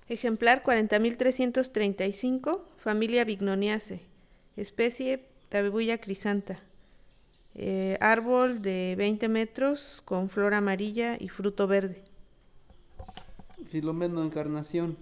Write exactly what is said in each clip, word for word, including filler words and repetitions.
Ejemplar cuarenta mil trescientos treinta y cinco, familia Bignoniaceae, especie Tabebuia crisanta. Eh, árbol de veinte metros con flor amarilla y fruto verde. Filomeno Encarnación.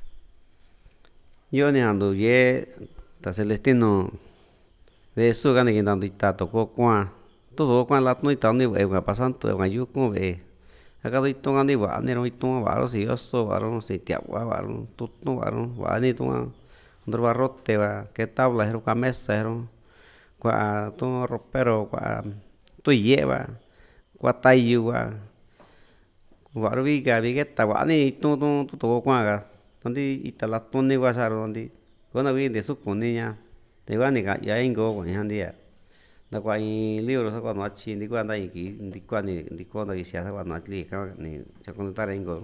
Yo ni ando ye ta Celestino de su gane que dando ita toko kwa todo kwa la no ita ni e nga pasanto e nga yu ko be acá doy tonga ni wa ni ro tonga wa ro si oso wa ro si tia wa wa ro tutu wa ro wa ni tonga ndro barrote wa que tabla ro ka mesa ro kwa to ropero kwa tu lleva kwa tayu wa wa ro vi ga vi que ta wa ni tu tu tu to kwa ga donde ita la toni wa sa ro donde kona vi de su kuniña te va ni ga ya ingo wa han dia da kwa in libro sa kwa no chi ni kwa dai ki ndi kwa ni ndi ko da sia sa kwa no li ka ni cha con ta ingo.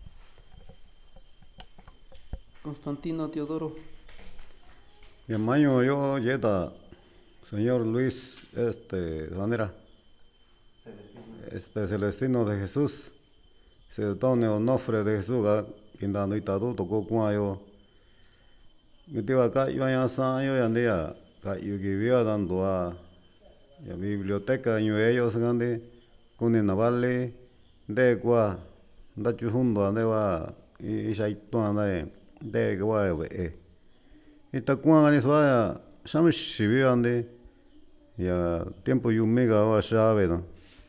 Constantino Teodoro. Mi hermano, yo, Yeta, señor Luis, este, ¿dónde era? Este, Celestino de Jesús. Se tone Onofre de Jesús, quindando itadu, tocó con yo. Mi tío acá, yo ya sa, yo ya andía, yo que vivía dando a la biblioteca, yo ellos, grande, con el navale, de qua, da chujundo, ande va, y shaito, ande, de qua, eh. Ita kuan ni soa shame shibi ande ya tiempo yumiga wa shabe no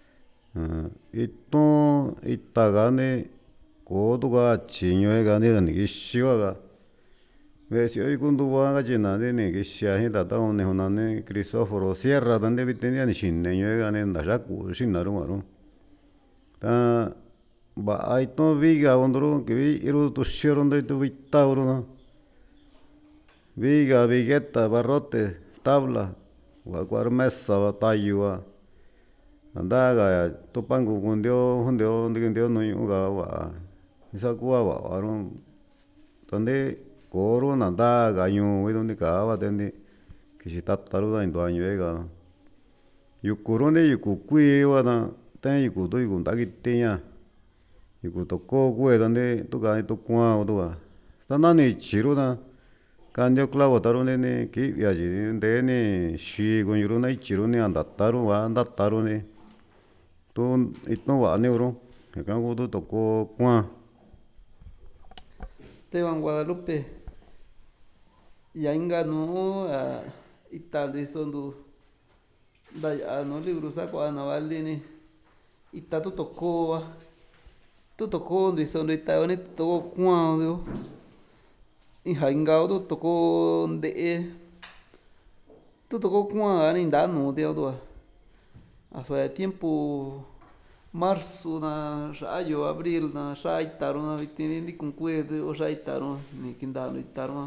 ito ita gane kodo ga chinyo e gane ni gishiwa ga ve si oi kundu wa ga jina de ni gishia hi da ta one honane Crisóforo Sierra dande bitenia ni shinne yo gane nda shaku shinaru maru ta ba ai to viga ondro que vi iru to shiro ndo to vitauro no viga, vigueta, barrote, tabla, guacuar mesa, batayua, andaga, topango kundio, hundio, ndikindio no yuga wa, isakua wa, waron, donde coro nandaga, yu, donde cava, donde kishitataru da indo año ega, yukurone yukukui wana, ten yukuto yukundagi tiña, yukuto kokue, donde tuka to kwa otua, tanani chiru na, kandio clavo taru nene ki yaji ndene shi gunjuru na ichiru ni anda taru wa anda taru ni tu itno wa ne uro kan go to toko kwa Esteban Guadalupe. Yainga no a itali sondu da ya no libro sa kwa na valini ita tu toko tu toko ndi sondu ita oni toko kwa dio y jaingao tu toko nde'e tu toko kuan ani nda no de odua hasta tiempo marzo na rayo abril na shaitaro na vitini ni kunkuede o shaitaro ni kindano itaro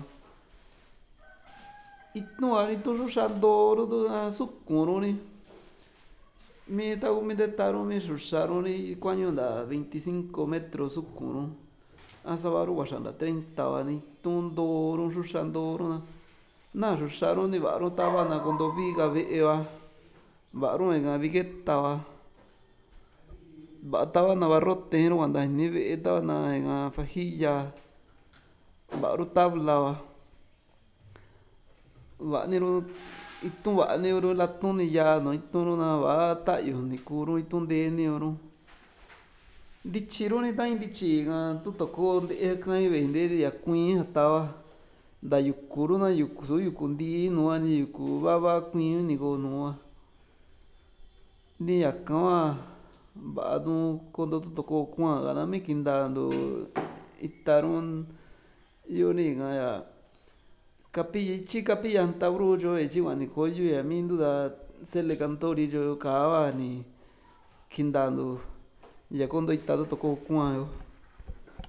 itno ari tu shandoro do sukuro ni me ta me detaro me shusharo ni quanyo da veinticinco metros sukuro asabaru washanda treinta wani tundoro shushandoro na na shusharo ni varo tava na kondo viga veeva varo en vigeta va tava na barrote hero wanda ni ve tava na en fajilla varo tabla va va nero itun va nero la tuni ya no itun na va tayo ni kuro itun de ni oro dichiro ni ta indichi ga tu toko de kan vende ya kuin tava da yukuru na yukusu yukundi no ani yuku baba kuin ni go no ni akan va do kondo tu toko kwa ga na me kindando itaron yo ni ga ya capilla chi capilla antabrujo e chi wani koyu ya mindu da sele cantori yo kava ni kindando ya kondo itado toko kwa yo